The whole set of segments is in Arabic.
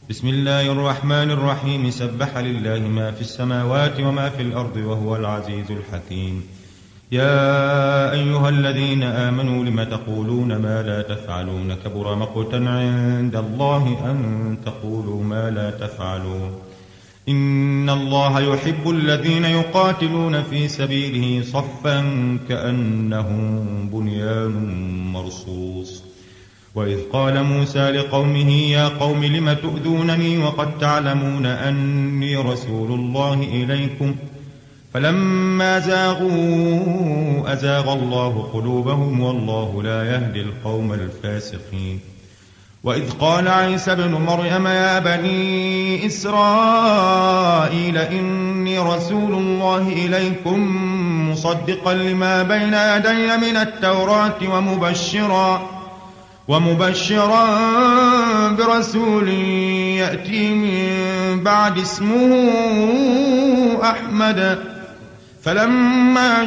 بسم الله الرحمن الرحيم. سبح لله ما في السماوات وما في الأرض وهو العزيز الحكيم. يا أيها الذين آمنوا لم تقولون ما لا تفعلون؟ كبر مقتا عند الله أن تقولوا ما لا تفعلون. إن الله يحب الذين يقاتلون في سبيله صفا كأنهم بنيان مرصوص. وإذ قال موسى لقومه يا قوم لم تؤذونني وقد تعلمون أني رسول الله إليكم فلما زاغوا أزاغ الله قلوبهم والله لا يهدي القوم الفاسقين. وإذ قال عيسى ابن مريم يا بني إسرائيل إني رسول الله إليكم مصدقا لما بين يدي من التوراة ومبشرا برسول يأتي من بعد اسمه أحمد. فلما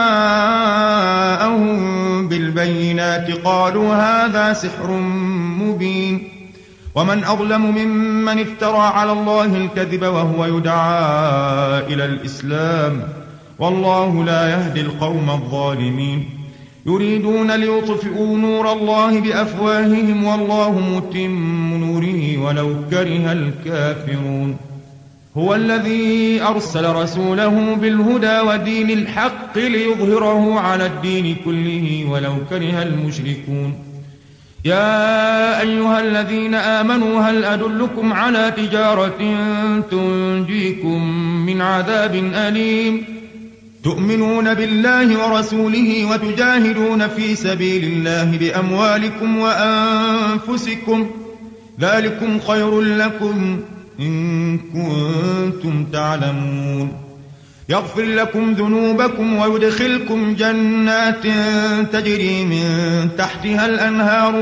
جاءهم بالبينات قالوا هذا سحر مبين. ومن أظلم ممن افترى على الله الكذب وهو يدعى إلى الإسلام والله لا يهدي القوم الظالمين. يريدون ليطفئوا نور الله بأفواههم والله متم نوره ولو كره الكافرون. هو الذي أرسل رسوله بالهدى ودين الحق ليظهره على الدين كله ولو كره المشركون. يا أيها الذين آمنوا هل أدلكم على تجارة تنجيكم من عذاب أليم؟ تؤمنون بالله ورسوله وتجاهدون في سبيل الله بأموالكم وأنفسكم ذلكم خير لكم إن كنتم تعلمون. يغفر لكم ذنوبكم ويدخلكم جنات تجري من تحتها الأنهار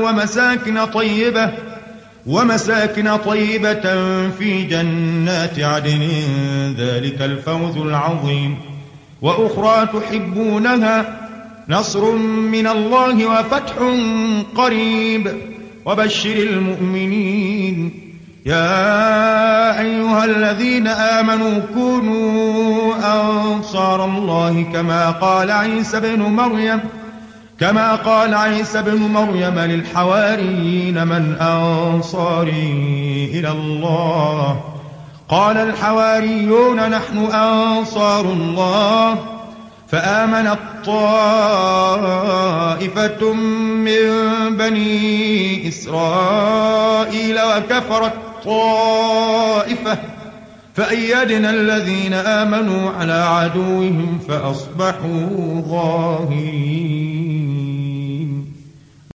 ومساكن طيبة في جنات عدن ذلك الفوز العظيم. وأخرى تحبونها نصر من الله وفتح قريب وبشر المؤمنين. يا أيها الذين آمنوا كونوا أنصار الله كما قال عيسى بن مريم للحواريين من أنصاري إلى الله؟ قال الحواريون نحن أنصار الله. فآمنت طائفة من بني إسرائيل وكفرت طائفة فأيدنا الذين آمنوا على عدوهم فأصبحوا ظاهرين.